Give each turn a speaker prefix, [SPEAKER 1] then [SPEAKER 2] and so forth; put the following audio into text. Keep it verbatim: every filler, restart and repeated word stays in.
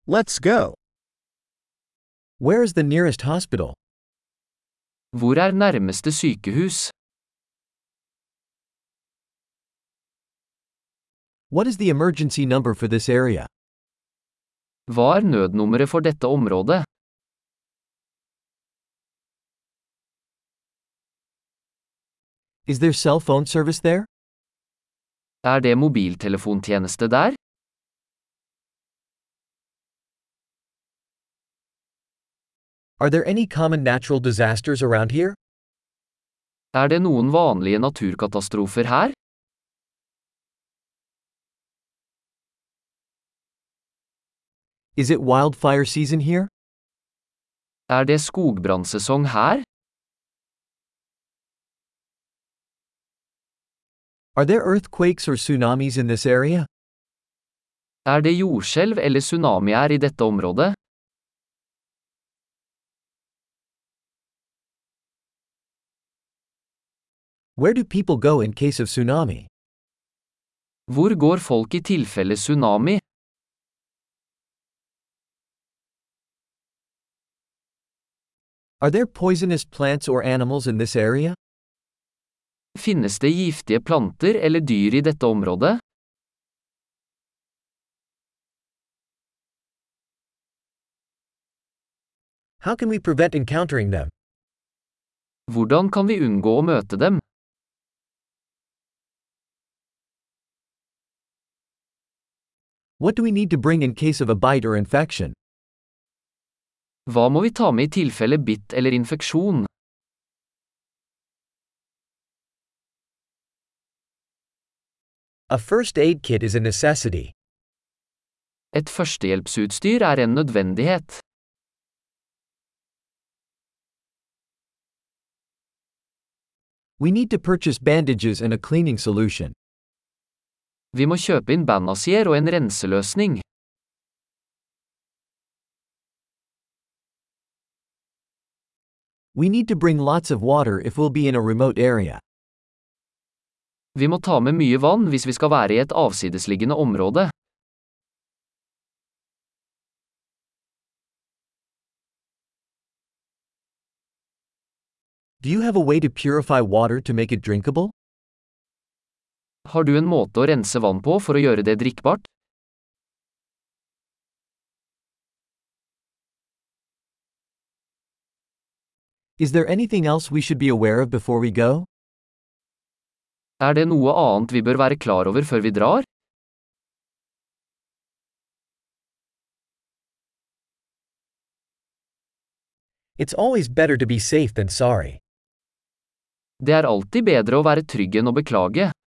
[SPEAKER 1] Let's go.
[SPEAKER 2] Where is the nearest hospital?
[SPEAKER 3] Hvor er nærmeste sykehus?
[SPEAKER 2] What is the emergency number for this area?
[SPEAKER 3] Hva er nødnummeret for dette området?
[SPEAKER 2] Is there cell phone service there?
[SPEAKER 3] Er det mobiltelefontjeneste der?
[SPEAKER 2] Are there any common natural disasters around here?
[SPEAKER 3] Er det noen vanlige naturkatastrofer her?
[SPEAKER 2] Is it wildfire season here?
[SPEAKER 3] Er det skogbrannsesong her?
[SPEAKER 2] Are there earthquakes or tsunamis in this area?
[SPEAKER 3] Er det jordskjelv eller tsunamier i dette området?
[SPEAKER 2] Where do people go in case of tsunami?
[SPEAKER 3] Hvor går folk i tilfelle tsunami?
[SPEAKER 2] Are there poisonous plants or animals in this area?
[SPEAKER 3] Finnes det giftige planter eller dyr i dette området?
[SPEAKER 2] How can we prevent encountering them?
[SPEAKER 3] Hvordan kan vi unngå å møte dem?
[SPEAKER 2] What do we need to bring in case of a bite or infection?
[SPEAKER 3] Hva må vi ta med i tilfelle bitt eller infeksjon?
[SPEAKER 2] A first aid kit is a necessity.
[SPEAKER 3] Et førstehjelpsutstyr er en nødvendighet.
[SPEAKER 2] We need to purchase bandages and a cleaning solution.
[SPEAKER 3] Vi må kjøpe inn bandasier og en renseløsning.
[SPEAKER 2] We need to bring lots of water if we'll be in a remote area.
[SPEAKER 3] Vi må ta med mye vann hvis vi skal være i et avsidesliggende område.
[SPEAKER 2] Do you have a way to purify water to make it drinkable?
[SPEAKER 3] Har du en måte å rense vann på for å gjøre det drikkbart?
[SPEAKER 2] Is there anything else we should be aware of before we go?
[SPEAKER 3] Er det noe annet vi bør være klar over før vi drar?
[SPEAKER 2] It's always better to be safe than sorry.
[SPEAKER 3] Det er alltid bedre å være trygg enn å beklage.